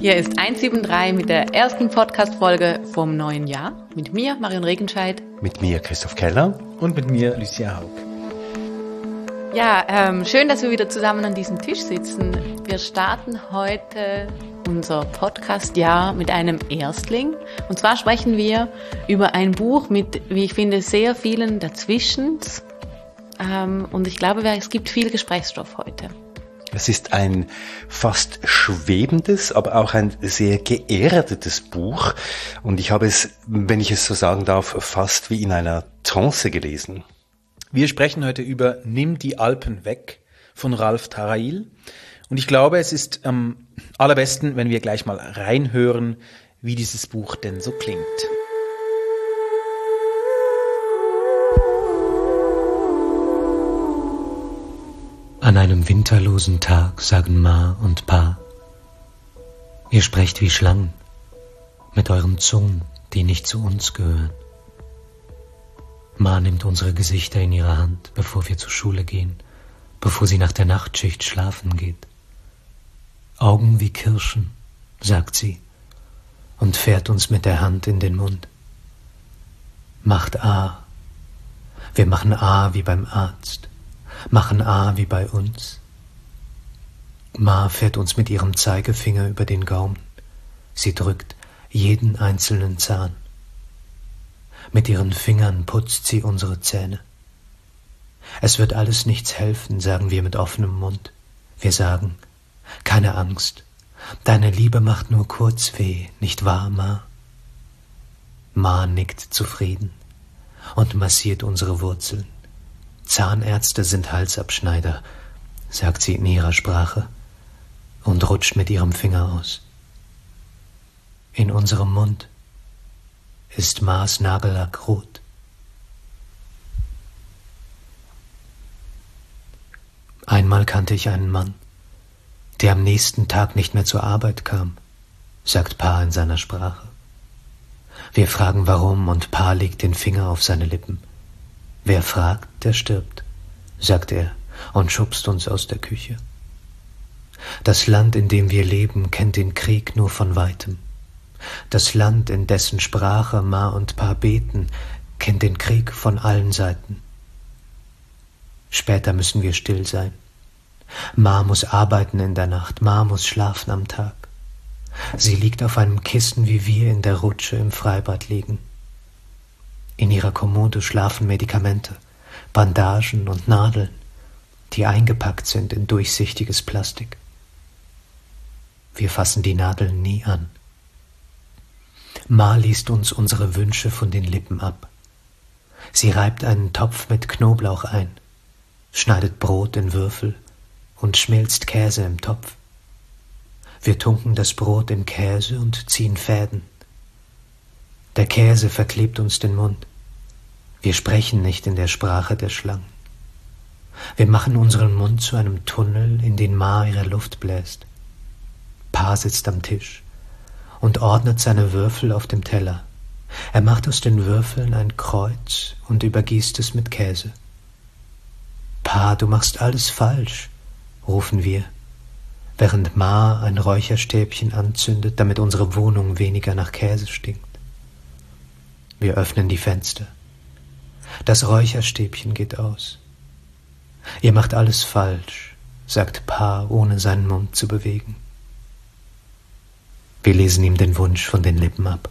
Hier ist 173 mit der ersten Podcast-Folge vom neuen Jahr. Mit mir, Marion Regenscheid. Mit mir, Christoph Keller. Und mit mir, Lucia Haug. Ja, schön, dass wir wieder zusammen an diesem Tisch sitzen. Wir starten heute unser Podcast-Jahr mit einem Erstling. Und zwar sprechen wir über ein Buch mit, wie ich finde, sehr vielen Dazwischens. Und ich glaube, es gibt viel Gesprächsstoff heute. Es ist ein fast schwebendes, aber auch ein sehr geerdetes Buch. Und ich habe es, wenn ich es so sagen darf, fast wie in einer Trance gelesen. Wir sprechen heute über Nimm die Alpen weg von Ralph Tarail. Und ich glaube, es ist am allerbesten, wenn wir gleich mal reinhören, wie dieses Buch denn so klingt. An einem winterlosen Tag sagen Ma und Pa: Ihr sprecht wie Schlangen, mit euren Zungen, die nicht zu uns gehören. Ma nimmt unsere Gesichter in ihre Hand, bevor wir zur Schule gehen, bevor sie nach der Nachtschicht schlafen geht. Augen wie Kirschen, sagt sie, und fährt uns mit der Hand in den Mund. Macht A. Wir machen A wie beim Arzt. Machen A wie bei uns. Ma fährt uns mit ihrem Zeigefinger über den Gaumen. Sie drückt jeden einzelnen Zahn. Mit ihren Fingern putzt sie unsere Zähne. Es wird alles nichts helfen, sagen wir mit offenem Mund. Wir sagen: Keine Angst, deine Liebe macht nur kurz weh, nicht wahr, Ma? Ma nickt zufrieden und massiert unsere Wurzeln. Zahnärzte sind Halsabschneider, sagt sie in ihrer Sprache und rutscht mit ihrem Finger aus. In unserem Mund ist Ma's Nagellack rot. Einmal kannte ich einen Mann, der am nächsten Tag nicht mehr zur Arbeit kam, sagt Pa in seiner Sprache. Wir fragen warum und Pa legt den Finger auf seine Lippen. Wer fragt, der stirbt, sagt er und schubst uns aus der Küche. Das Land, in dem wir leben, kennt den Krieg nur von weitem. Das Land, in dessen Sprache Ma und Pa beten, kennt den Krieg von allen Seiten. Später müssen wir still sein. Ma muss arbeiten in der Nacht, Ma muss schlafen am Tag. Sie liegt auf einem Kissen, wie wir in der Rutsche im Freibad liegen. In ihrer Kommode schlafen Medikamente, Bandagen und Nadeln, die eingepackt sind in durchsichtiges Plastik. Wir fassen die Nadeln nie an. Ma liest uns unsere Wünsche von den Lippen ab. Sie reibt einen Topf mit Knoblauch ein, schneidet Brot in Würfel und schmilzt Käse im Topf. Wir tunken das Brot in Käse und ziehen Fäden. Der Käse verklebt uns den Mund. Wir sprechen nicht in der Sprache der Schlangen. Wir machen unseren Mund zu einem Tunnel, in den Ma ihre Luft bläst. Pa sitzt am Tisch und ordnet seine Würfel auf dem Teller. Er macht aus den Würfeln ein Kreuz und übergießt es mit Käse. Pa, du machst alles falsch, rufen wir, während Ma ein Räucherstäbchen anzündet, damit unsere Wohnung weniger nach Käse stinkt. Wir öffnen die Fenster. Das Räucherstäbchen geht aus. Ihr macht alles falsch, sagt Pa, ohne seinen Mund zu bewegen. Wir lesen ihm den Wunsch von den Lippen ab.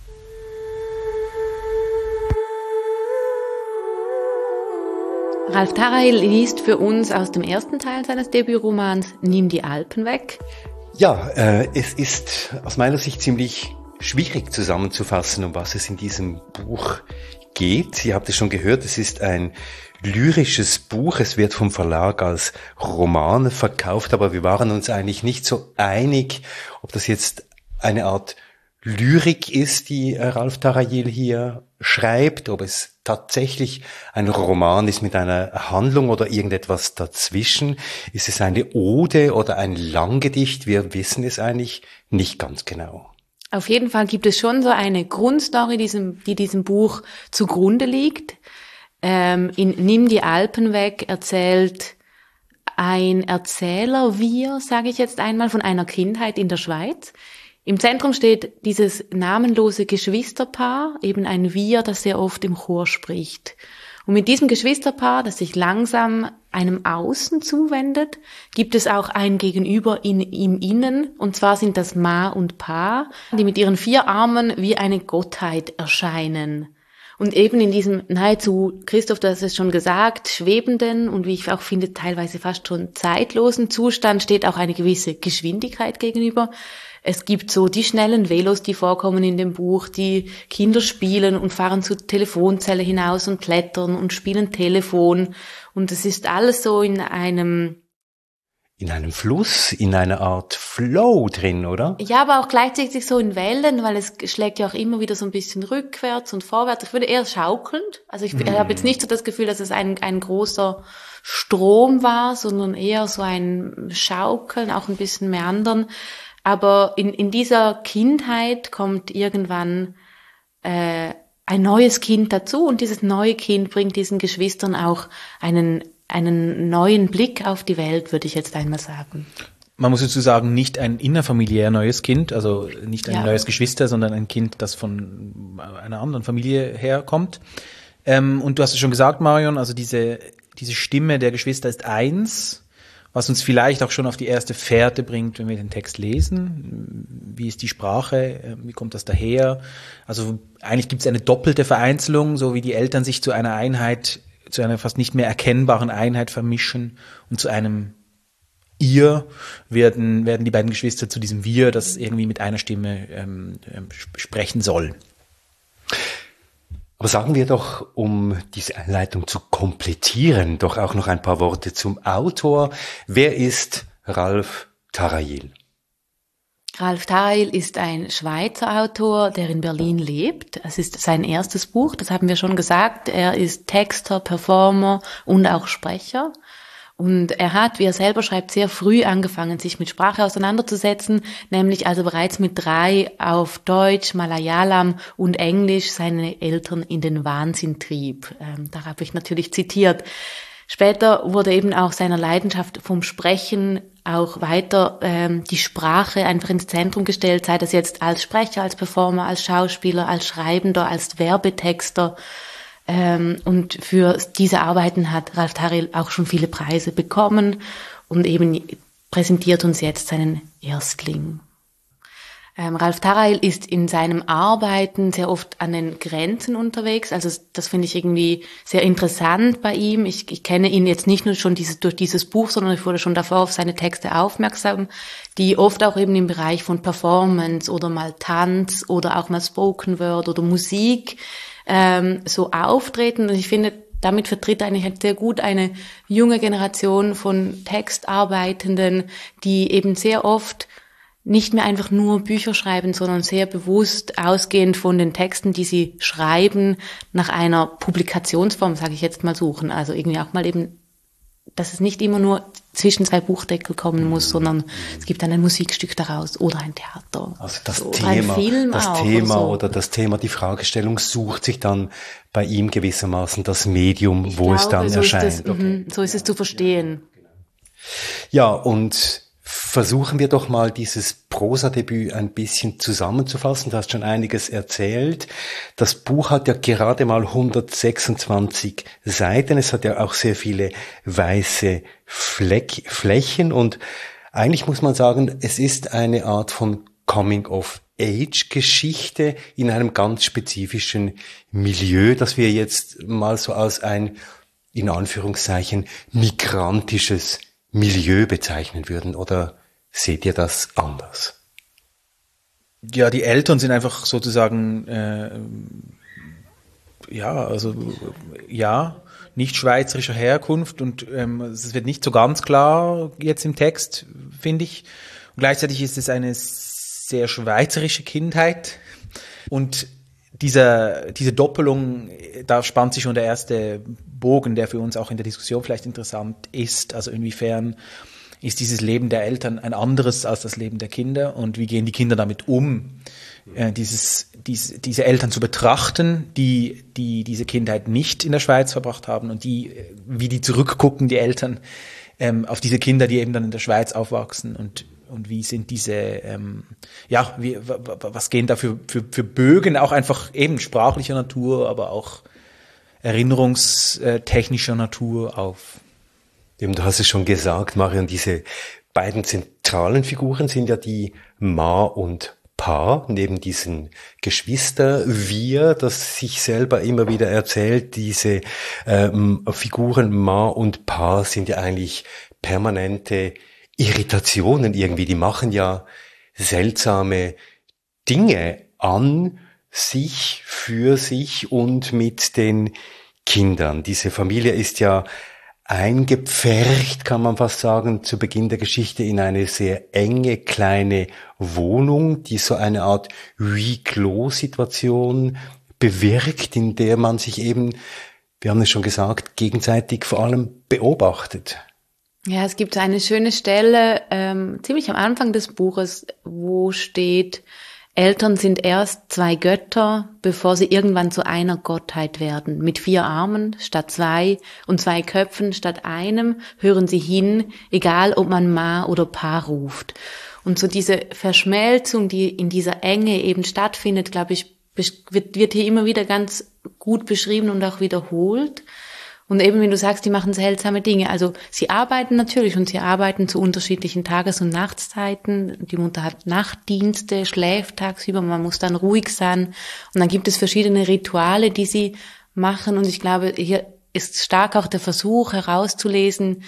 Ralph Tarail liest für uns aus dem ersten Teil seines Debütromans Nimm die Alpen weg. Ja, es ist aus meiner Sicht ziemlich schwierig zusammenzufassen, um was es in diesem Buch geht. Ihr habt es schon gehört, es ist ein lyrisches Buch. Es wird vom Verlag als Roman verkauft, aber wir waren uns eigentlich nicht so einig, ob das jetzt eine Art Lyrik ist, die Ralph Tarail hier schreibt, ob es tatsächlich ein Roman ist mit einer Handlung oder irgendetwas dazwischen. Ist es eine Ode oder ein Langgedicht? Wir wissen es eigentlich nicht ganz genau. Auf jeden Fall gibt es schon so eine Grundstory, die diesem Buch zugrunde liegt. In Nimm die Alpen weg erzählt ein Erzähler, sage ich jetzt einmal, von einer Kindheit in der Schweiz, Im Zentrum steht dieses namenlose Geschwisterpaar, eben ein Wir, das sehr oft im Chor spricht. Und mit diesem Geschwisterpaar, das sich langsam einem Außen zuwendet, gibt es auch ein Gegenüber im Innen, und zwar sind das Ma und Pa, die mit ihren 4 Armen wie eine Gottheit erscheinen. Und eben in diesem nahezu, Christoph, du hast es schon gesagt, schwebenden und wie ich auch finde, teilweise fast schon zeitlosen Zustand steht auch eine gewisse Geschwindigkeit gegenüber. Es gibt so die schnellen Velos, die vorkommen in dem Buch, die Kinder spielen und fahren zur Telefonzelle hinaus und klettern und spielen Telefon. Und es ist alles so in einem Fluss, in einer Art Flow drin, oder? Ja, aber auch gleichzeitig so in Wellen, weil es schlägt ja auch immer wieder so ein bisschen rückwärts und vorwärts. Ich würde eher schaukelnd. Also ich habe jetzt nicht so das Gefühl, dass es ein großer Strom war, sondern eher so ein Schaukeln, auch ein bisschen meandern. Aber in dieser Kindheit kommt irgendwann ein neues Kind dazu und dieses neue Kind bringt diesen Geschwistern auch einen neuen Blick auf die Welt, würde ich jetzt einmal sagen. Man muss dazu sagen, nicht ein innerfamiliär neues Kind, also nicht ein neues Geschwister, sondern ein Kind, das von einer anderen Familie herkommt. Und du hast es schon gesagt, Marion, also diese Stimme der Geschwister ist eins, was uns vielleicht auch schon auf die erste Fährte bringt, wenn wir den Text lesen. Wie ist die Sprache? Wie kommt das daher? Also eigentlich gibt es eine doppelte Vereinzelung, so wie die Eltern sich zu einer Einheit, zu einer fast nicht mehr erkennbaren Einheit vermischen und zu einem Ihr werden die beiden Geschwister zu diesem Wir, das irgendwie mit einer Stimme sprechen soll. Aber sagen wir doch, um diese Einleitung zu komplettieren, doch auch noch ein paar Worte zum Autor. Wer ist Ralph Tarayil? Ralph Tarayil ist ein Schweizer Autor, der in Berlin lebt. Es ist sein erstes Buch, das haben wir schon gesagt. Er ist Texter, Performer und auch Sprecher. Und er hat, wie er selber schreibt, sehr früh angefangen, sich mit Sprache auseinanderzusetzen, nämlich also bereits mit 3 auf Deutsch, Malayalam und Englisch seine Eltern in den Wahnsinn trieb. Da habe ich natürlich zitiert. Später wurde eben auch seiner Leidenschaft vom Sprechen auch weiter die Sprache einfach ins Zentrum gestellt, sei das jetzt als Sprecher, als Performer, als Schauspieler, als Schreibender, als Werbetexter. Und für diese Arbeiten hat Ralph Tarayil auch schon viele Preise bekommen und eben präsentiert uns jetzt seinen Erstling. Ralph Tarayil ist in seinem Arbeiten sehr oft an den Grenzen unterwegs. Also das finde ich irgendwie sehr interessant bei ihm. Ich kenne ihn jetzt nicht nur schon durch dieses Buch, sondern ich wurde schon davor auf seine Texte aufmerksam, die oft auch eben im Bereich von Performance oder mal Tanz oder auch mal Spoken Word oder Musik so auftreten. Und ich finde, damit vertritt er eigentlich sehr gut eine junge Generation von Textarbeitenden, die eben sehr oft nicht mehr einfach nur Bücher schreiben, sondern sehr bewusst ausgehend von den Texten, die sie schreiben, nach einer Publikationsform, sage ich jetzt mal, suchen. Also irgendwie auch mal eben, dass es nicht immer nur zwischen 2 Buchdeckel kommen muss, sondern es gibt dann ein Musikstück daraus oder ein Theater. Also das so, Thema oder das Thema, die Fragestellung sucht sich dann bei ihm gewissermaßen das Medium, es dann so erscheint. So ist es zu verstehen. Ja, und versuchen wir doch mal dieses Prosadebüt ein bisschen zusammenzufassen. Du hast schon einiges erzählt. Das Buch hat ja gerade mal 126 Seiten. Es hat ja auch sehr viele weiße Flächen und eigentlich muss man sagen, es ist eine Art von Coming-of-Age-Geschichte in einem ganz spezifischen Milieu, das wir jetzt mal so als ein, in Anführungszeichen, migrantisches Milieu bezeichnen würden, oder seht ihr das anders? Ja, die Eltern sind einfach sozusagen, nicht schweizerischer Herkunft und es wird nicht so ganz klar jetzt im Text, finde ich. Und gleichzeitig ist es eine sehr schweizerische Kindheit und diese Doppelung, da spannt sich schon der erste Bogen, der für uns auch in der Diskussion vielleicht interessant ist. Also inwiefern ist dieses Leben der Eltern ein anderes als das Leben der Kinder und wie gehen die Kinder damit um, diese Eltern zu betrachten, die diese Kindheit nicht in der Schweiz verbracht haben und wie die zurückgucken, die Eltern, auf diese Kinder, die eben dann in der Schweiz aufwachsen und wie sind diese, was gehen da für Bögen, auch einfach eben sprachlicher Natur, aber auch erinnerungstechnischer Natur auf? Eben, du hast es schon gesagt, Marion, diese beiden zentralen Figuren sind ja die Ma und Pa, neben diesen Geschwister-Wir, das sich selber immer wieder erzählt. Diese Figuren Ma und Pa sind ja eigentlich permanente Irritationen irgendwie. Die machen ja seltsame Dinge an sich, für sich und mit den Kindern. Diese Familie ist ja eingepfercht, kann man fast sagen, zu Beginn der Geschichte in eine sehr enge, kleine Wohnung, die so eine Art Huis-Clos-Situation bewirkt, in der man sich eben, wir haben es schon gesagt, gegenseitig vor allem beobachtet. Ja, es gibt eine schöne Stelle, ziemlich am Anfang des Buches, wo steht: Eltern sind erst 2 Götter, bevor sie irgendwann zu einer Gottheit werden. Mit 4 Armen statt 2 und 2 Köpfen statt einem hören sie hin, egal ob man Ma oder Pa ruft. Und so diese Verschmelzung, die in dieser Enge eben stattfindet, glaube ich, wird hier immer wieder ganz gut beschrieben und auch wiederholt. Und eben, wie du sagst, die machen seltsame Dinge. Also sie arbeiten natürlich und sie arbeiten zu unterschiedlichen Tages- und Nachtszeiten. Die Mutter hat Nachtdienste, schläft tagsüber, man muss dann ruhig sein. Und dann gibt es verschiedene Rituale, die sie machen. Und ich glaube, hier ist stark auch der Versuch herauszulesen,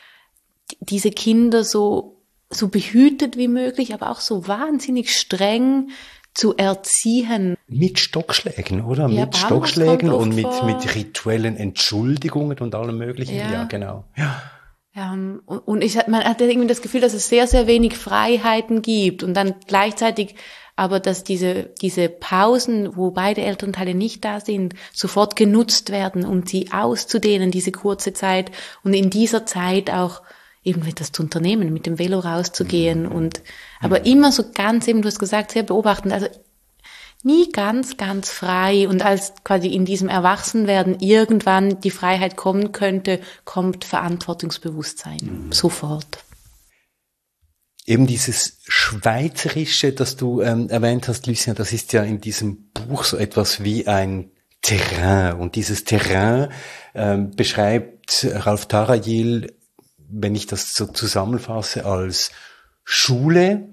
diese Kinder so behütet wie möglich, aber auch so wahnsinnig streng zu erziehen. Mit Stockschlägen, oder? Ja, mit Stockschlägen und mit vor. rituellen Entschuldigungen und allem Möglichen. Ja, genau. Ja. Und man hat irgendwie das Gefühl, dass es sehr, sehr wenig Freiheiten gibt und dann gleichzeitig aber, dass diese Pausen, wo beide Elternteile nicht da sind, sofort genutzt werden, um sie auszudehnen, diese kurze Zeit, und in dieser Zeit auch eben etwas zu unternehmen, mit dem Velo rauszugehen aber immer so ganz eben, du hast gesagt, sehr beobachtend, also nie ganz, ganz frei, und als quasi in diesem Erwachsenwerden irgendwann die Freiheit kommen könnte, kommt Verantwortungsbewusstsein sofort. Eben dieses Schweizerische, das du erwähnt hast, Lucien, das ist ja in diesem Buch so etwas wie ein Terrain, und dieses Terrain beschreibt Ralph Tarayil, wenn ich das so zusammenfasse, als Schule,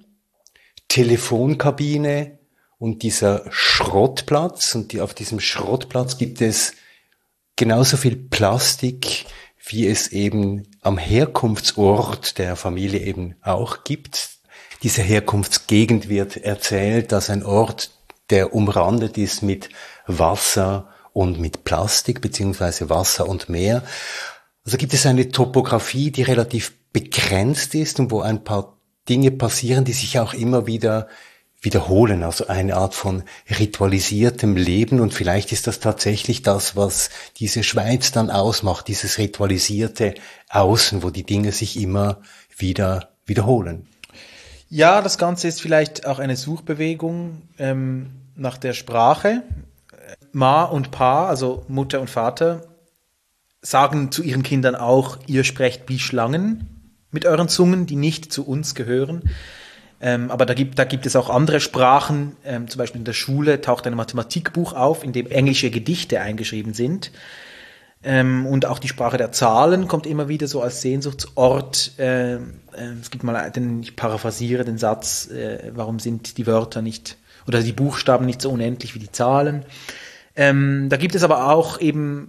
Telefonkabine und dieser Schrottplatz. Und auf diesem Schrottplatz gibt es genauso viel Plastik, wie es eben am Herkunftsort der Familie eben auch gibt. Diese Herkunftsgegend wird erzählt als ein Ort, der umrandet ist mit Wasser und mit Plastik, beziehungsweise Wasser und Meer. Also gibt es eine Topografie, die relativ begrenzt ist und wo ein paar Dinge passieren, die sich auch immer wieder wiederholen. Also eine Art von ritualisiertem Leben, und vielleicht ist das tatsächlich das, was diese Schweiz dann ausmacht, dieses ritualisierte Außen, wo die Dinge sich immer wieder wiederholen. Ja, das Ganze ist vielleicht auch eine Suchbewegung nach der Sprache. Ma und Pa, also Mutter und Vater, sagen zu ihren Kindern auch, ihr sprecht wie Schlangen mit euren Zungen, die nicht zu uns gehören. Aber da gibt es auch andere Sprachen. Zum Beispiel in der Schule taucht ein Mathematikbuch auf, in dem englische Gedichte eingeschrieben sind. Und auch die Sprache der Zahlen kommt immer wieder so als Sehnsuchtsort. Es gibt mal, ich paraphrasiere den Satz, warum sind die Wörter nicht, oder die Buchstaben nicht so unendlich wie die Zahlen. Da gibt es aber auch eben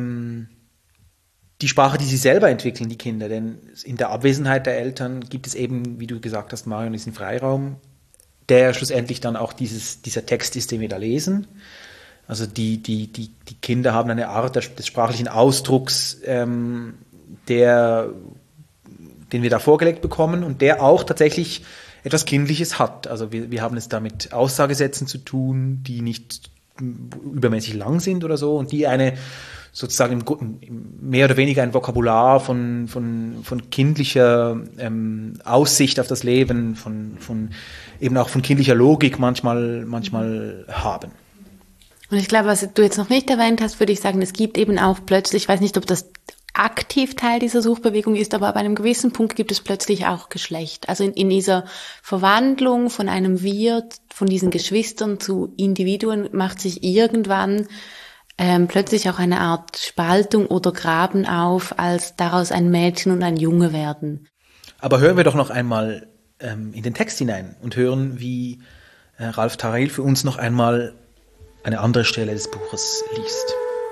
die Sprache, die sie selber entwickeln, die Kinder. Denn in der Abwesenheit der Eltern gibt es eben, wie du gesagt hast, Marion, diesen Freiraum, der schlussendlich dann auch dieser Text ist, den wir da lesen. Also die Kinder haben eine Art des sprachlichen Ausdrucks, den wir da vorgelegt bekommen und der auch tatsächlich etwas Kindliches hat. Also wir haben es da mit Aussagesätzen zu tun, die nicht übermäßig lang sind oder so, und die eine sozusagen mehr oder weniger ein Vokabular von kindlicher Aussicht auf das Leben, von eben auch von kindlicher Logik manchmal haben. Und ich glaube, was du jetzt noch nicht erwähnt hast, würde ich sagen, es gibt eben auch plötzlich, ich weiß nicht, ob das aktiv Teil dieser Suchbewegung ist, aber ab einem gewissen Punkt gibt es plötzlich auch Geschlecht. Also in dieser Verwandlung von einem Wir, von diesen Geschwistern zu Individuen macht sich irgendwann plötzlich auch eine Art Spaltung oder Graben auf, als daraus ein Mädchen und ein Junge werden. Aber hören wir doch noch einmal in den Text hinein und hören, wie Ralph Tarail für uns noch einmal eine andere Stelle des Buches liest.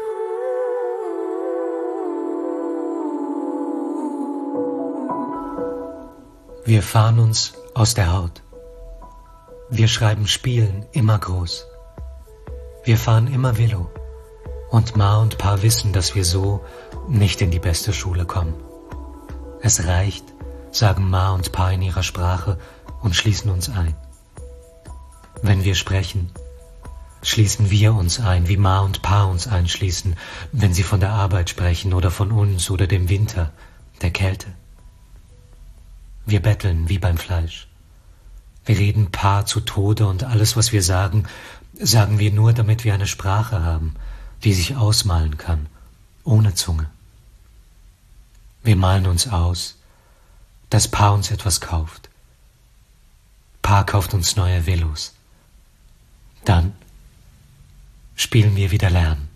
Wir fahren uns aus der Haut. Wir schreiben Spielen immer groß. Wir fahren immer Velo. Und Ma und Pa wissen, dass wir so nicht in die beste Schule kommen. Es reicht, sagen Ma und Pa in ihrer Sprache und schließen uns ein. Wenn wir sprechen, schließen wir uns ein, wie Ma und Pa uns einschließen, wenn sie von der Arbeit sprechen oder von uns oder dem Winter, der Kälte. Wir betteln wie beim Fleisch. Wir reden Pa zu Tode und alles, was wir sagen, sagen wir nur, damit wir eine Sprache haben, die sich ausmalen kann, ohne Zunge. Wir malen uns aus, dass Pa uns etwas kauft. Pa kauft uns neue Velos. Dann spielen wir wieder Lernen.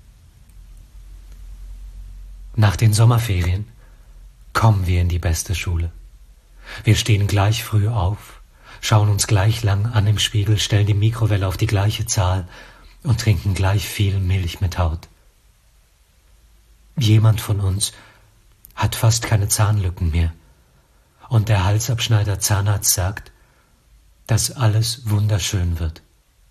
Nach den Sommerferien kommen wir in die beste Schule. Wir stehen gleich früh auf, schauen uns gleich lang an im Spiegel, stellen die Mikrowelle auf die gleiche Zahl und trinken gleich viel Milch mit Haut. Jemand von uns hat fast keine Zahnlücken mehr und der Halsabschneider Zahnarzt sagt, dass alles wunderschön wird.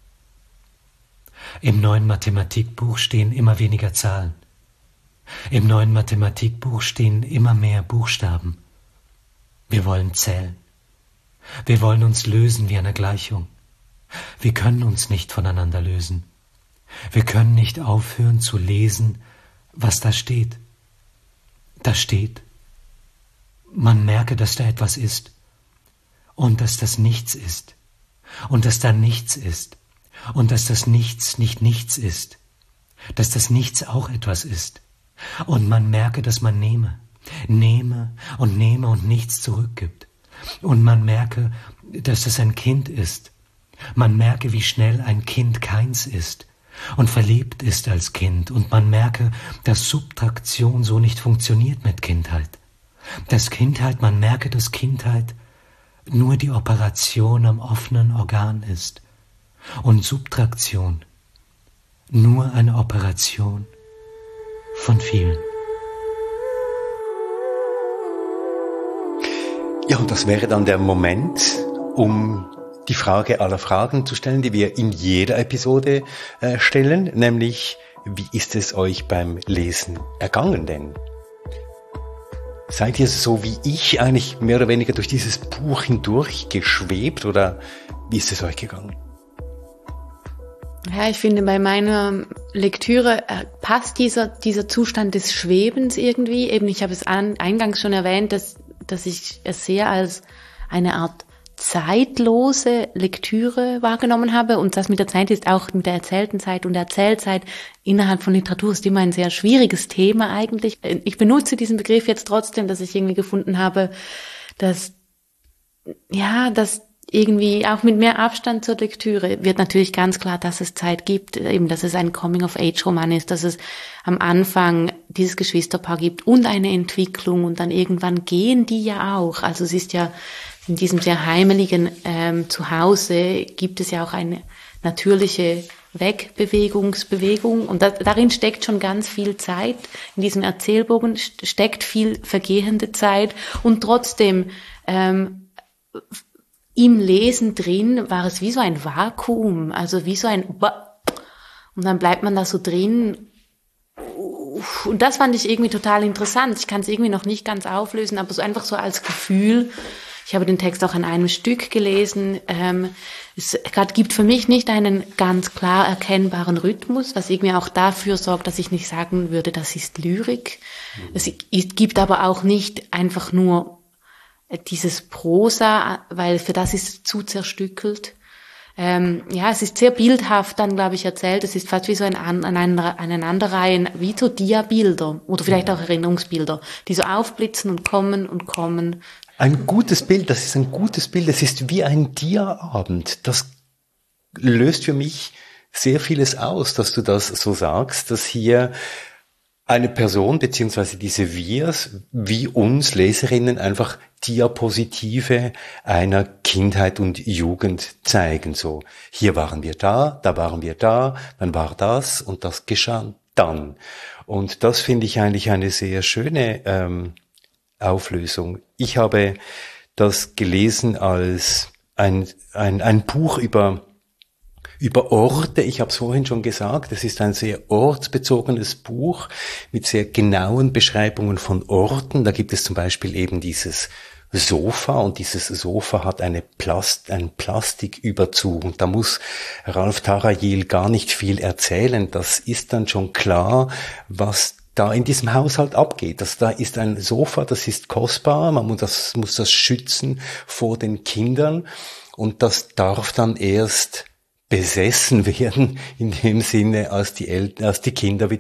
Im neuen Mathematikbuch stehen immer weniger Zahlen. Im neuen Mathematikbuch stehen immer mehr Buchstaben. Wir wollen zählen. Wir wollen uns lösen wie eine Gleichung. Wir können uns nicht voneinander lösen. Wir können nicht aufhören zu lesen, was da steht. Da steht, man merke, dass da etwas ist und dass das nichts ist und dass da nichts ist und dass das Nichts nicht nichts ist, dass das Nichts auch etwas ist und man merke, dass man nehme und nichts zurückgibt. Und man merke, dass es ein Kind ist. Man merke, wie schnell ein Kind keins ist und verliebt ist als Kind. Und man merke, dass Subtraktion so nicht funktioniert mit Kindheit. Man merke, dass Kindheit nur die Operation am offenen Organ ist. Und Subtraktion nur eine Operation von vielen. Ja, und das wäre dann der Moment, um die Frage aller Fragen zu stellen, die wir in jeder Episode stellen, nämlich, wie ist es euch beim Lesen ergangen denn? Seid ihr so wie ich eigentlich mehr oder weniger durch dieses Buch hindurch geschwebt oder wie ist es euch gegangen? Ja, ich finde, bei meiner Lektüre passt dieser Zustand des Schwebens irgendwie. Eben, ich habe es eingangs schon erwähnt, dass ich es sehr als eine Art zeitlose Lektüre wahrgenommen habe. Und das mit der Zeit ist auch mit der erzählten Zeit und der Erzählzeit innerhalb von Literatur ist immer ein sehr schwieriges Thema eigentlich. Ich benutze diesen Begriff jetzt trotzdem, dass ich irgendwie gefunden habe, dass irgendwie auch mit mehr Abstand zur Lektüre wird natürlich ganz klar, dass es Zeit gibt, eben, dass es ein Coming-of-Age-Roman ist, dass es am Anfang dieses Geschwisterpaar gibt und eine Entwicklung und dann irgendwann gehen die ja auch. Also es ist ja in diesem sehr heimeligen Zuhause gibt es ja auch eine natürliche Bewegung und darin steckt schon ganz viel Zeit. In diesem Erzählbogen steckt viel vergehende Zeit und trotzdem im Lesen drin war es wie so ein Vakuum, also wie so ein und dann bleibt man da so drin und das fand ich irgendwie total interessant. Ich kann es irgendwie noch nicht ganz auflösen, aber so einfach so als Gefühl. Ich habe den Text auch an einem Stück gelesen. Es gibt für mich nicht einen ganz klar erkennbaren Rhythmus, was irgendwie auch dafür sorgt, dass ich nicht sagen würde, das ist Lyrik. Es gibt aber auch nicht einfach nur dieses Prosa, weil für das ist es zu zerstückelt. es ist sehr bildhaft dann, glaube ich, erzählt. Es ist fast wie so eine Aneinanderreihen, wie so Dia-Bilder oder vielleicht auch Erinnerungsbilder, die so aufblitzen und kommen und kommen. Ein gutes Bild, das ist ein gutes Bild. Es ist wie ein Dia-Abend. Das löst für mich sehr vieles aus, dass du das so sagst, dass hier eine Person, beziehungsweise diese Wirs, wie uns Leserinnen, einfach Diapositive einer Kindheit und Jugend zeigen. So, hier waren wir da waren wir da, dann war das und das geschah dann. Und das finde ich eigentlich eine sehr schöne Auflösung. Ich habe das gelesen als ein Buch über Orte. Ich habe es vorhin schon gesagt, es ist ein sehr ortsbezogenes Buch mit sehr genauen Beschreibungen von Orten. Da gibt es zum Beispiel eben dieses Sofa und dieses Sofa hat einen Plastiküberzug und da muss Ralph Tarayil gar nicht viel erzählen. Das ist dann schon klar, was da in diesem Haushalt abgeht. Da ist ein Sofa, das ist kostbar, man muss das schützen vor den Kindern und das darf dann erst besessen werden, in dem Sinne, als die Kinder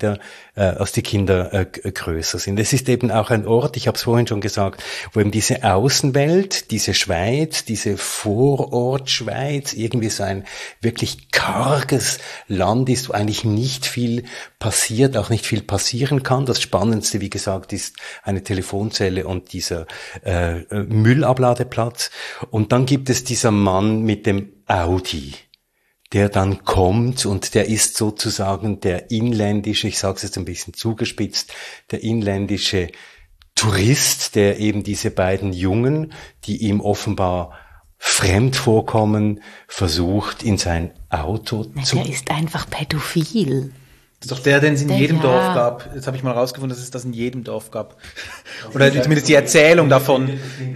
größer sind. Es ist eben auch ein Ort, ich habe es vorhin schon gesagt, wo eben diese Außenwelt, diese Schweiz, diese Vorortschweiz irgendwie so ein wirklich karges Land ist, wo eigentlich nicht viel passiert, auch nicht viel passieren kann. Das Spannendste, wie gesagt, ist eine Telefonzelle und dieser Müllabladeplatz. Und dann gibt es dieser Mann mit dem Audi, der dann kommt und der ist sozusagen der inländische, ich sage es jetzt ein bisschen zugespitzt, der inländische Tourist, der eben diese beiden Jungen, die ihm offenbar fremd vorkommen, versucht in sein Auto zu... Der ist einfach pädophil. Das ist doch der, den es in jedem Dorf gab. Jetzt habe ich mal rausgefunden, dass es das in jedem Dorf gab. Oder zumindest die Erzählung davon.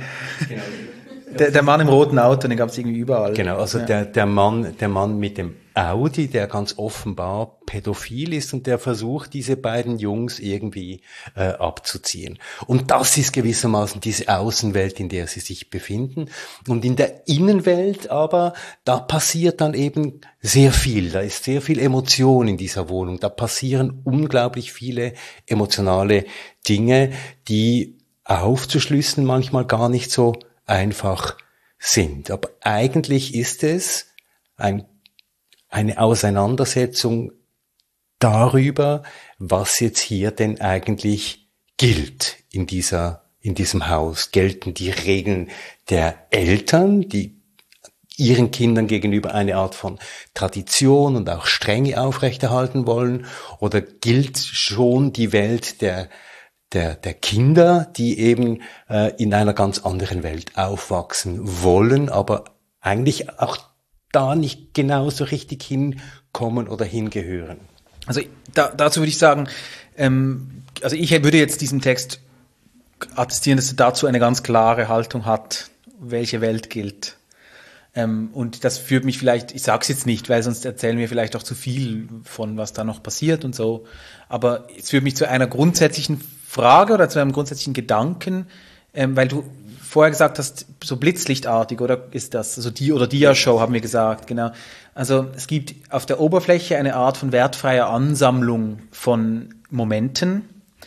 Der Mann im roten Auto, den gab es irgendwie überall. Genau, also ja. der Mann mit dem Audi, der ganz offenbar pädophil ist und der versucht, diese beiden Jungs irgendwie abzuziehen. Und das ist gewissermaßen diese Außenwelt, in der sie sich befinden. Und in der Innenwelt aber, da passiert dann eben sehr viel. Da ist sehr viel Emotion in dieser Wohnung. Da passieren unglaublich viele emotionale Dinge, die aufzuschlüsseln manchmal gar nicht so einfach sind. Aber eigentlich ist es eine Auseinandersetzung darüber, was jetzt hier denn eigentlich gilt in diesem Haus. Gelten die Regeln der Eltern, die ihren Kindern gegenüber eine Art von Tradition und auch Strenge aufrechterhalten wollen? Oder gilt schon die Welt der Kinder, die eben in einer ganz anderen Welt aufwachsen wollen, aber eigentlich auch da nicht genau so richtig hinkommen oder hingehören? Also dazu würde ich sagen, also ich würde jetzt diesem Text attestieren, dass er dazu eine ganz klare Haltung hat, welche Welt gilt. Und das führt mich vielleicht, ich sage es jetzt nicht, weil sonst erzählen wir vielleicht auch zu viel von, was da noch passiert und so, aber es führt mich zu einer grundsätzlichen Frage oder zu einem grundsätzlichen Gedanken, weil du vorher gesagt hast, so blitzlichtartig, oder ist das, also Dia-Show haben wir gesagt, genau. Also es gibt auf der Oberfläche eine Art von wertfreier Ansammlung von Momenten,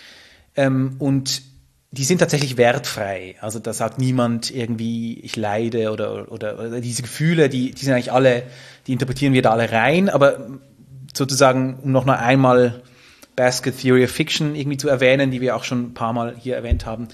und die sind tatsächlich wertfrei. Also da sagt niemand irgendwie, ich leide oder diese Gefühle, die sind eigentlich alle, die interpretieren wir da alle rein, aber sozusagen, um noch einmal Basket Theory of Fiction irgendwie zu erwähnen, die wir auch schon ein paar Mal hier erwähnt haben.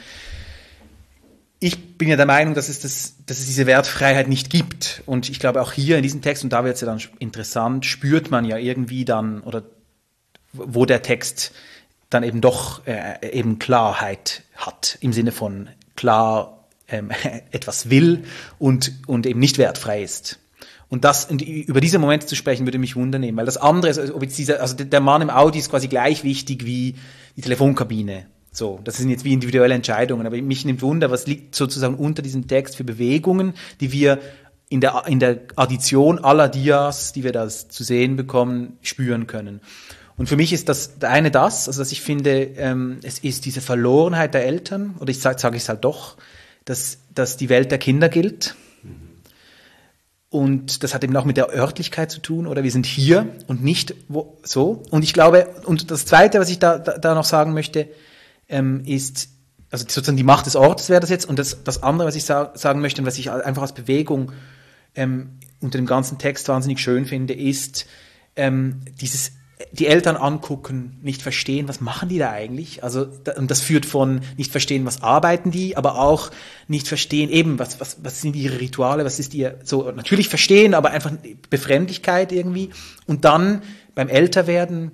Ich bin ja der Meinung, dass es diese Wertfreiheit nicht gibt. Und ich glaube auch hier in diesem Text, und da wird es ja dann interessant, spürt man ja irgendwie dann, oder wo der Text dann eben doch eben Klarheit hat, im Sinne von klar etwas will und eben nicht wertfrei ist. Und über diese Momente zu sprechen, würde mich wundern, weil das andere ist, ob jetzt also der Mann im Audi ist quasi gleich wichtig wie die Telefonkabine. So, das sind jetzt wie individuelle Entscheidungen, aber mich nimmt Wunder, was liegt sozusagen unter diesem Text für Bewegungen, die wir in der Addition aller Dias, die wir da zu sehen bekommen, spüren können. Und für mich ist das eine also dass ich finde, es ist diese Verlorenheit der Eltern, oder ich sage es halt doch, dass die Welt der Kinder gilt. Und das hat eben auch mit der Örtlichkeit zu tun, oder wir sind hier und nicht so. Und ich glaube, und das Zweite, was ich da noch sagen möchte, ist, also sozusagen die Macht des Ortes wäre das jetzt. Und das andere, was ich sagen möchte und was ich einfach als Bewegung unter dem ganzen Text wahnsinnig schön finde, ist die Eltern angucken, nicht verstehen, was machen die da eigentlich? Also, und das führt von nicht verstehen, was arbeiten die, aber auch nicht verstehen, eben, was sind ihre Rituale, was ist ihr, so, natürlich verstehen, aber einfach Befremdlichkeit irgendwie. Und dann beim Älterwerden,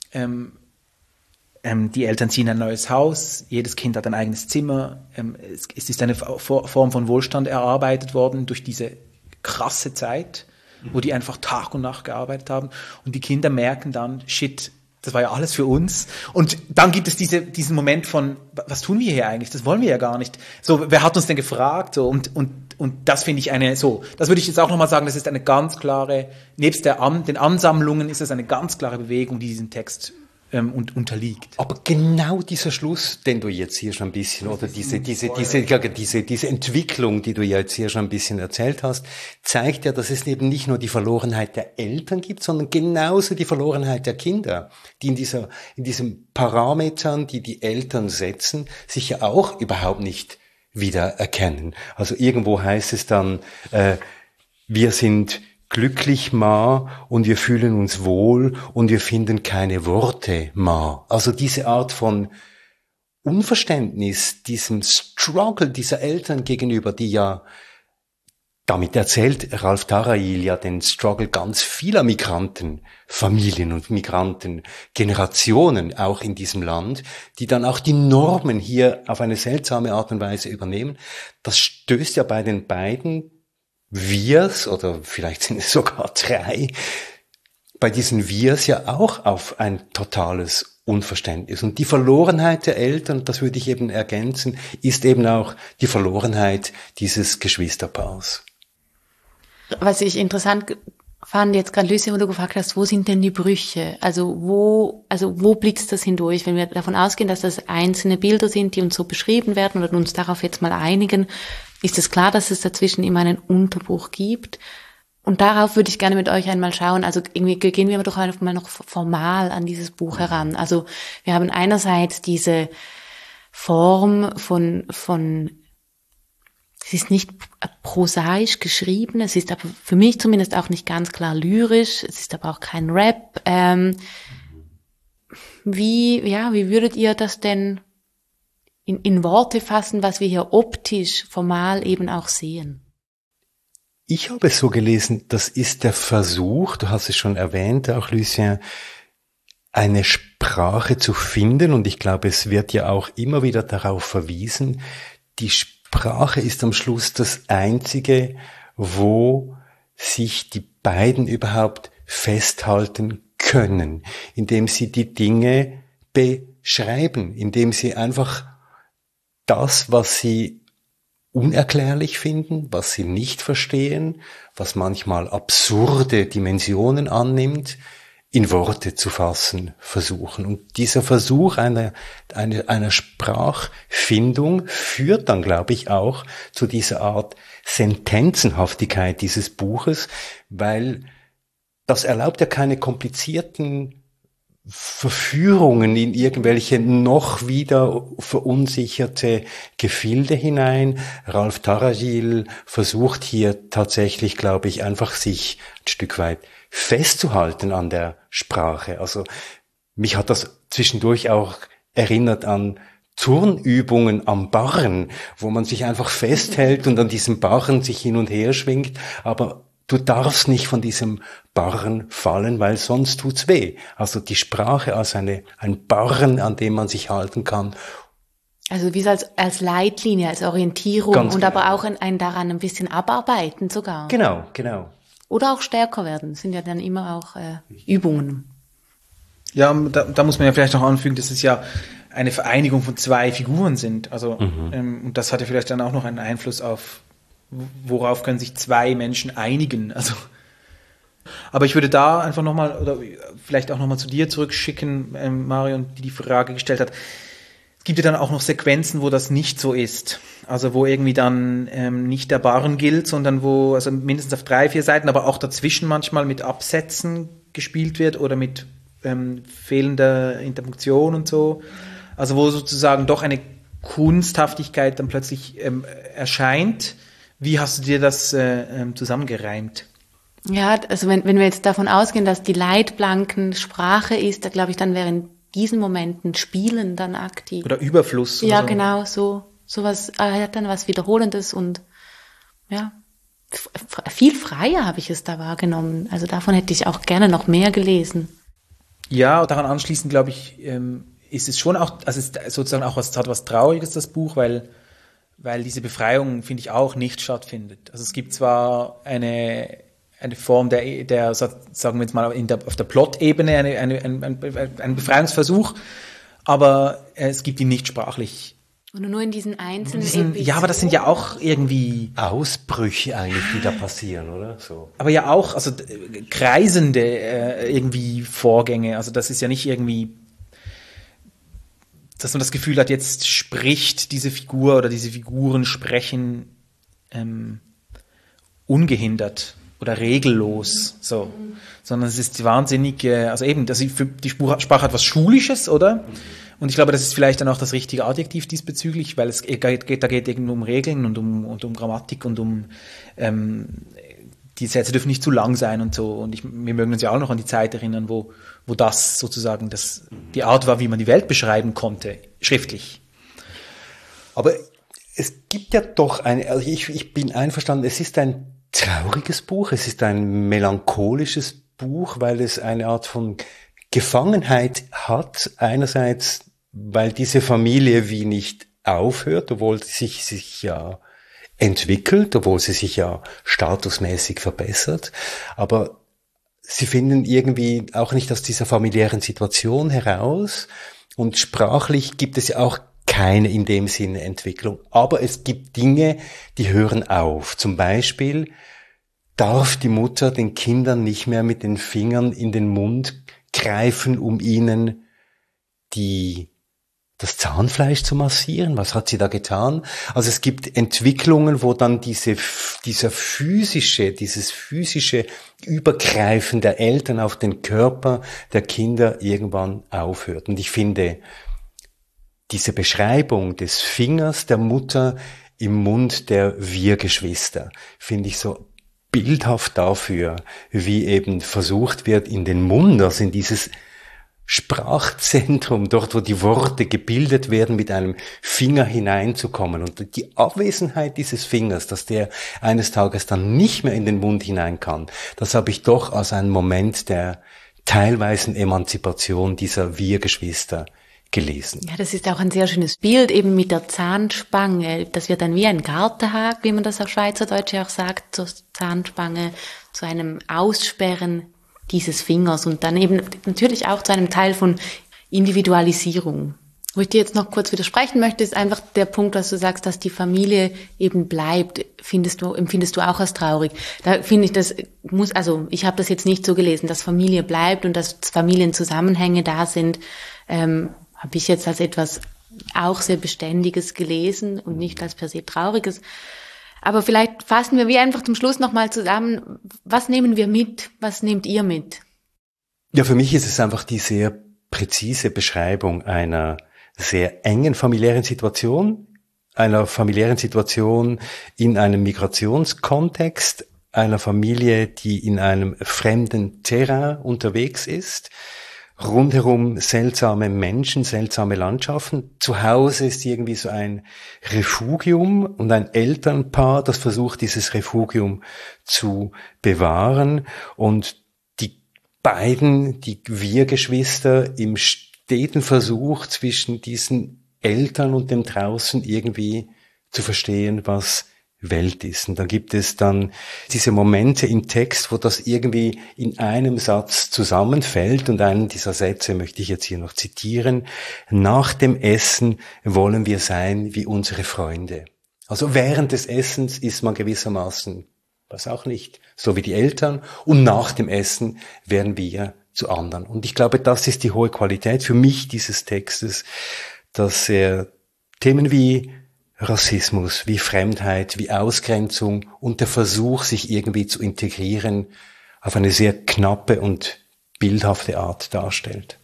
die Eltern ziehen ein neues Haus, jedes Kind hat ein eigenes Zimmer, es ist eine Form von Wohlstand erarbeitet worden durch diese krasse Zeit, wo die einfach Tag und Nacht gearbeitet haben und die Kinder merken dann, shit, das war ja alles für uns. Und dann gibt es diesen Moment von, was tun wir hier eigentlich? Das wollen wir ja gar nicht. So, wer hat uns denn gefragt? So, und das finde ich das würde ich jetzt auch nochmal sagen, das ist eine ganz klare, nebst den Ansammlungen ist es eine ganz klare Bewegung, die diesen Text unterliegt. Aber genau dieser Schluss, den du jetzt hier schon ein bisschen, oder diese Entwicklung, die du jetzt hier schon ein bisschen erzählt hast, zeigt ja, dass es eben nicht nur die Verlorenheit der Eltern gibt, sondern genauso die Verlorenheit der Kinder, die in diesen Parametern, die die Eltern setzen, sich ja auch überhaupt nicht wiedererkennen. Also irgendwo heißt es dann, wir sind glücklich, Ma, und wir fühlen uns wohl und wir finden keine Worte, Ma. Also diese Art von Unverständnis, diesem Struggle dieser Eltern gegenüber, die ja, damit erzählt Ralph Tarayil ja den Struggle ganz vieler Migrantenfamilien und Migrantengenerationen auch in diesem Land, die dann auch die Normen hier auf eine seltsame Art und Weise übernehmen. Das stößt ja bei den beiden Wirs, oder vielleicht sind es sogar 3, bei diesen Wirs ja auch auf ein totales Unverständnis. Und die Verlorenheit der Eltern, das würde ich eben ergänzen, ist eben auch die Verlorenheit dieses Geschwisterpaars. Was ich interessant fand jetzt gerade, Lucia, wo du gefragt hast, wo sind denn die Brüche? Also wo blitzt das hindurch? Wenn wir davon ausgehen, dass das einzelne Bilder sind, die uns so beschrieben werden oder uns darauf jetzt mal einigen, ist es klar, dass es dazwischen immer einen Unterbruch gibt. Und darauf würde ich gerne mit euch einmal schauen. Also irgendwie gehen wir doch einmal noch formal an dieses Buch heran. Also wir haben einerseits diese Form von es ist nicht prosaisch geschrieben, es ist aber für mich zumindest auch nicht ganz klar lyrisch, es ist aber auch kein Rap. Wie würdet ihr das denn in Worte fassen, was wir hier optisch, formal eben auch sehen? Ich habe es so gelesen, das ist der Versuch, du hast es schon erwähnt, auch Lucien, eine Sprache zu finden, und ich glaube, es wird ja auch immer wieder darauf verwiesen, die Sprache ist am Schluss das Einzige, wo sich die beiden überhaupt festhalten können, indem sie die Dinge beschreiben, indem sie einfach das, was sie unerklärlich finden, was sie nicht verstehen, was manchmal absurde Dimensionen annimmt, in Worte zu fassen versuchen. Und dieser Versuch einer Sprachfindung führt dann, glaube ich, auch zu dieser Art Sentenzenhaftigkeit dieses Buches, weil das erlaubt ja keine komplizierten Verführungen in irgendwelche noch wieder verunsicherte Gefilde hinein. Ralph Tarayil versucht hier tatsächlich, glaube ich, einfach sich ein Stück weit festzuhalten an der Sprache. Also mich hat das zwischendurch auch erinnert an Turnübungen am Barren, wo man sich einfach festhält und an diesem Barren sich hin und her schwingt, aber du darfst nicht von diesem Barren fallen, weil sonst tut's weh. Also die Sprache als ein Barren, an dem man sich halten kann. Also wie so als Leitlinie, als Orientierung. Ganz und genau. Aber auch ein daran ein bisschen abarbeiten sogar. Genau. Oder auch stärker werden, das sind ja dann immer auch Übungen. Ja, da muss man ja vielleicht noch anfügen, dass es ja eine Vereinigung von 2 Figuren sind. Also und das hat ja vielleicht dann auch noch einen Einfluss auf, worauf können sich 2 Menschen einigen. Also, aber ich würde da einfach nochmal, oder vielleicht auch nochmal zu dir zurückschicken, Marion, die Frage gestellt hat. gibt ja dann auch noch Sequenzen, wo das nicht so ist. Also wo irgendwie dann nicht der Barren gilt, sondern wo, also mindestens auf 3, 4 Seiten, aber auch dazwischen manchmal mit Absätzen gespielt wird oder mit fehlender Interpunktion und so. Also wo sozusagen doch eine Kunsthaftigkeit dann plötzlich erscheint. Wie hast du dir das zusammengereimt? Ja, also wenn wir jetzt davon ausgehen, dass die Leitplanken Sprache ist, da glaube ich, dann wäre in diesen Momenten Spielen dann aktiv. Oder Überfluss. Ja, oder so. genau, so was, hat dann was Wiederholendes und ja, viel freier habe ich es da wahrgenommen. Also davon hätte ich auch gerne noch mehr gelesen. Ja, daran anschließend, glaube ich, ist es schon auch, also es ist sozusagen auch hat was Trauriges, das Buch, weil diese Befreiung, finde ich, auch nicht stattfindet. Also es gibt zwar eine Form der sagen wir jetzt mal auf der Plot-Ebene einen Befreiungsversuch, aber es gibt ihn nicht sprachlich. Und nur in diesen einzelnen Episoden. Ja, aber das sind ja auch irgendwie Ausbrüche eigentlich, die da passieren, oder? So. Aber ja auch, also kreisende irgendwie Vorgänge. Also das ist ja nicht irgendwie, dass man das Gefühl hat, jetzt spricht diese Figur oder diese Figuren sprechen ungehindert oder regellos, so. Sondern es ist wahnsinnig, also eben, die Sprache hat was Schulisches, oder? Und ich glaube, das ist vielleicht dann auch das richtige Adjektiv diesbezüglich, weil da geht irgendwie um Regeln und um Grammatik und die Sätze dürfen nicht zu lang sein und so. Und wir mögen uns ja auch noch an die Zeit erinnern, wo das sozusagen die Art war, wie man die Welt beschreiben konnte, schriftlich. Aber es gibt ja doch also ich bin einverstanden, es ist ein trauriges Buch, es ist ein melancholisches Buch, weil es eine Art von Gefangenheit hat. Einerseits, weil diese Familie wie nicht aufhört, obwohl sie sich ja entwickelt, obwohl sie sich ja statusmäßig verbessert. Aber sie finden irgendwie auch nicht aus dieser familiären Situation heraus. Und sprachlich gibt es ja auch keine in dem Sinne Entwicklung. Aber es gibt Dinge, die hören auf. Zum Beispiel darf die Mutter den Kindern nicht mehr mit den Fingern in den Mund greifen, um ihnen das Zahnfleisch zu massieren. Was hat sie da getan? Also es gibt Entwicklungen, wo dann dieses physische Übergreifen der Eltern auf den Körper der Kinder irgendwann aufhört. Und ich finde, diese Beschreibung des Fingers der Mutter im Mund der Wir-Geschwister finde ich so bildhaft dafür, wie eben versucht wird, in den Mund, also in dieses Sprachzentrum, dort wo die Worte gebildet werden, mit einem Finger hineinzukommen. Und die Abwesenheit dieses Fingers, dass der eines Tages dann nicht mehr in den Mund hinein kann, das habe ich doch als einen Moment der teilweisen Emanzipation dieser Wir-Geschwister gelesen. Ja, das ist auch ein sehr schönes Bild, eben mit der Zahnspange. Das wird dann wie ein Gartenhag, wie man das auf Schweizerdeutsch auch sagt, zur Zahnspange, zu einem Aussperren dieses Fingers und dann eben natürlich auch zu einem Teil von Individualisierung. Wo ich dir jetzt noch kurz widersprechen möchte, ist einfach der Punkt, was du sagst, dass die Familie eben bleibt, empfindest du auch als traurig. Da finde ich, ich habe das jetzt nicht so gelesen, dass Familie bleibt und dass Familienzusammenhänge da sind, habe ich jetzt als etwas auch sehr Beständiges gelesen und nicht als per se Trauriges. Aber vielleicht fassen wir wie einfach zum Schluss nochmal zusammen, was nehmen wir mit, was nehmt ihr mit? Ja, für mich ist es einfach die sehr präzise Beschreibung einer sehr engen familiären Situation in einem Migrationskontext, einer Familie, die in einem fremden Terrain unterwegs ist, rundherum seltsame Menschen, seltsame Landschaften. Zu Hause ist irgendwie so ein Refugium und ein Elternpaar, das versucht, dieses Refugium zu bewahren. Und die Wir-Geschwister im steten Versuch zwischen diesen Eltern und dem Draußen irgendwie zu verstehen, was Welt ist. Und da gibt es dann diese Momente im Text, wo das irgendwie in einem Satz zusammenfällt. Und einen dieser Sätze möchte ich jetzt hier noch zitieren. Nach dem Essen wollen wir sein wie unsere Freunde. Also während des Essens ist man gewissermaßen, was auch nicht, so wie die Eltern. Und nach dem Essen werden wir zu anderen. Und ich glaube, das ist die hohe Qualität für mich dieses Textes, dass er Themen wie Rassismus, wie Fremdheit, wie Ausgrenzung und der Versuch, sich irgendwie zu integrieren, auf eine sehr knappe und bildhafte Art darstellt.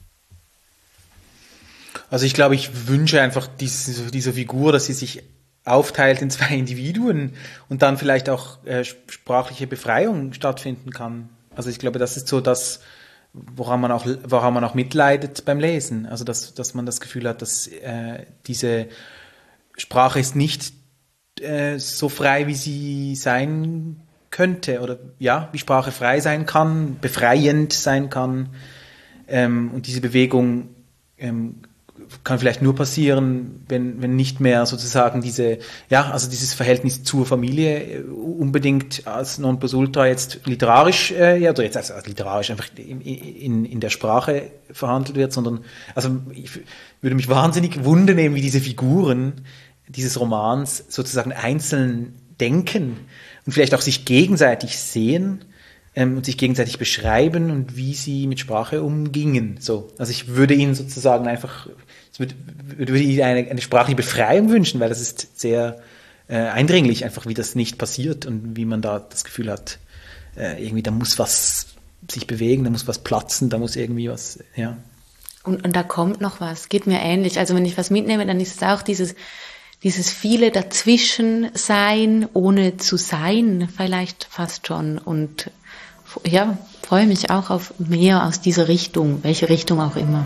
Also ich glaube, ich wünsche einfach dieser Figur, dass sie sich aufteilt in 2 Individuen und dann vielleicht auch sprachliche Befreiung stattfinden kann. Also ich glaube, das ist so das, woran man auch mitleidet beim Lesen. Also dass man das Gefühl hat, dass diese Sprache ist nicht so frei, wie sie sein könnte oder ja, wie Sprache frei sein kann, befreiend sein kann. Und diese Bewegung kann vielleicht nur passieren, wenn nicht mehr sozusagen dieses Verhältnis zur Familie unbedingt als Nonplusultra jetzt literarisch, oder jetzt als literarisch einfach in der Sprache verhandelt wird, sondern, also ich würde mich wahnsinnig wundern, wie diese Figuren dieses Romans sozusagen einzeln denken und vielleicht auch sich gegenseitig sehen und sich gegenseitig beschreiben und wie sie mit Sprache umgingen. So, also ich würde ihnen sozusagen einfach, würde ihnen eine sprachliche Befreiung wünschen, weil das ist sehr eindringlich, einfach wie das nicht passiert und wie man da das Gefühl hat, irgendwie da muss was sich bewegen, da muss was platzen, da muss irgendwie was, ja. Und da kommt noch was, geht mir ähnlich. Also wenn ich was mitnehme, dann ist es auch dieses viele dazwischen sein, ohne zu sein, vielleicht fast schon. Und ja, freue mich auch auf mehr aus dieser Richtung, welche Richtung auch immer.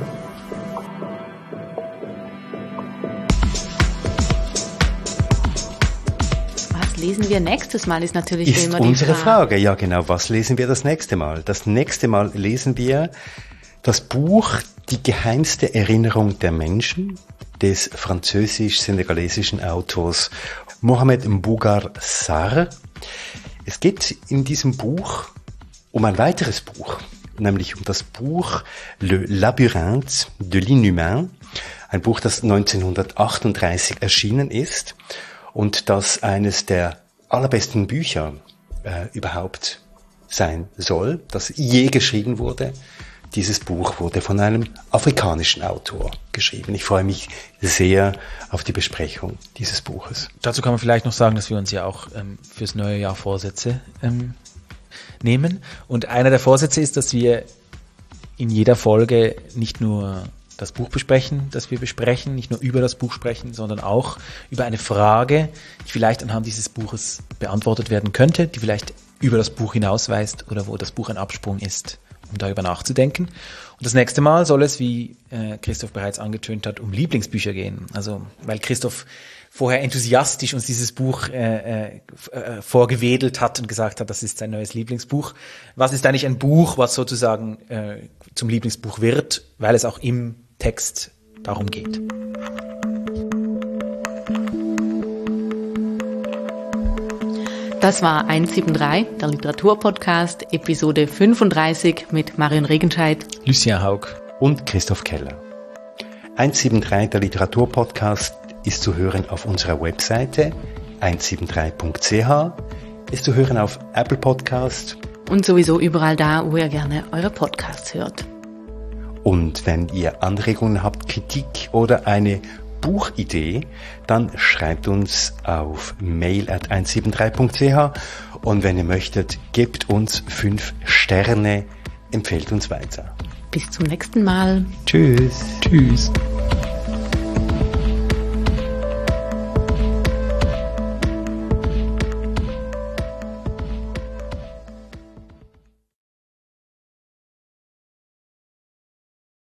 Was lesen wir nächstes Mal, ist natürlich ist immer die unsere Frage. Ja, genau. Was lesen wir das nächste Mal? Das nächste Mal lesen wir das Buch Die geheimste Erinnerung der Menschen des französisch-senegalesischen Autors Mohamed Mbougar Sarr. Es geht in diesem Buch um ein weiteres Buch, nämlich um das Buch Le Labyrinthe de l'Inhumain, ein Buch, das 1938 erschienen ist und das eines der allerbesten Bücher überhaupt sein soll, das je geschrieben wurde. Dieses Buch wurde von einem afrikanischen Autor geschrieben. Ich freue mich sehr auf die Besprechung dieses Buches. Dazu kann man vielleicht noch sagen, dass wir uns ja auch fürs neue Jahr Vorsätze nehmen. Und einer der Vorsätze ist, dass wir in jeder Folge nicht nur das Buch besprechen, das wir besprechen, nicht nur über das Buch sprechen, sondern auch über eine Frage, die vielleicht anhand dieses Buches beantwortet werden könnte, die vielleicht über das Buch hinausweist oder wo das Buch ein Absprung ist, um darüber nachzudenken. Und das nächste Mal soll es, wie Christoph bereits angetönt hat, um Lieblingsbücher gehen. Also, weil Christoph vorher enthusiastisch uns dieses Buch vorgewedelt hat und gesagt hat, das ist sein neues Lieblingsbuch. Was ist eigentlich ein Buch, was sozusagen zum Lieblingsbuch wird, weil es auch im Text darum geht? Das war 173, der Literaturpodcast, Episode 35 mit Marion Regenscheid, Lucien Haug und Christoph Keller. 173, der Literaturpodcast, ist zu hören auf unserer Webseite 173.ch, ist zu hören auf Apple Podcast und sowieso überall da, wo ihr gerne eure Podcasts hört. Und wenn ihr Anregungen habt, Kritik oder eine Buchidee, dann schreibt uns auf mail@173.ch und wenn ihr möchtet, gebt uns 5 Sterne, empfehlt uns weiter. Bis zum nächsten Mal. Tschüss. Tschüss.